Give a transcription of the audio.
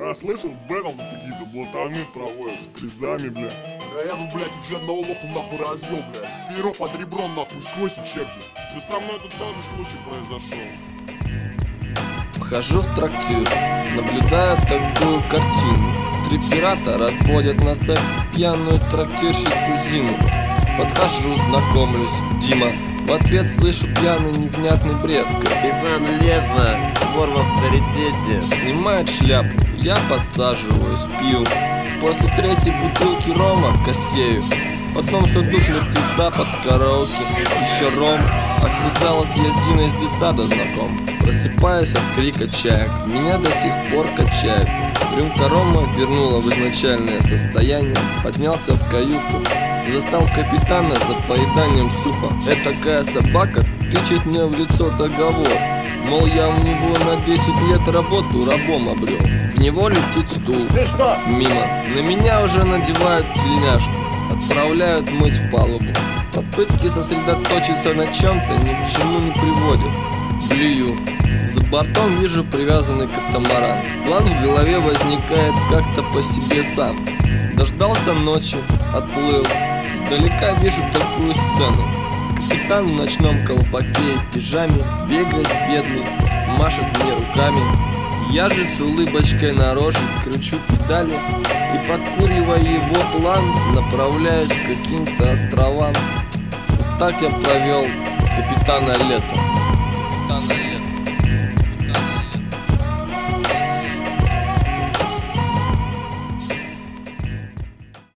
Я слышал, в Бэком какие-то болтаны проводят с призами, бля. А я тут, блядь, уже одного лоху нахуй развел, блядь. Перо под ребром нахуй сквозь и чекнет. Да со мной тут тоже случай произошел. Вхожу в трактир, наблюдаю такую картину. Три пирата разводят на секс пьяную трактирщицу Зину. Подхожу, знакомлюсь, Дима. В ответ слышу пьяный невнятный бред. Капитан Лето, вор в авторитете. Снимает шляпу, я подсаживаюсь, пью. После третьей бутылки рома косею. Потом сундук мертвеца под караоке. Еще ром. Оказалось, я с Зиной с детсада знаком. Просыпаюсь от крика чаек, меня до сих пор качает. Рюмка рома вернула в изначальное состояние. Поднялся в каюту, застал капитана за поеданием супа. Этакая собака тычет мне в лицо договор. Мол, я у него на 10 лет работу рабом обрел. В него летит стул, мимо. На меня уже надевают тельняшку, отправляют мыть палубу. Попытки сосредоточиться на чем-то ни к чему не приводят. Блюю. За бортом вижу привязанный катамаран. План в голове возникает как-то по себе сам. Дождался ночи, отплыл. Издалека вижу такую сцену. Капитан в ночном колпаке и пижаме бегает бедный, машет мне руками. Я же с улыбочкой на роже кручу педали и, подкуривая его план, направляюсь к каким-то островам. Вот так я провел капитана Лето.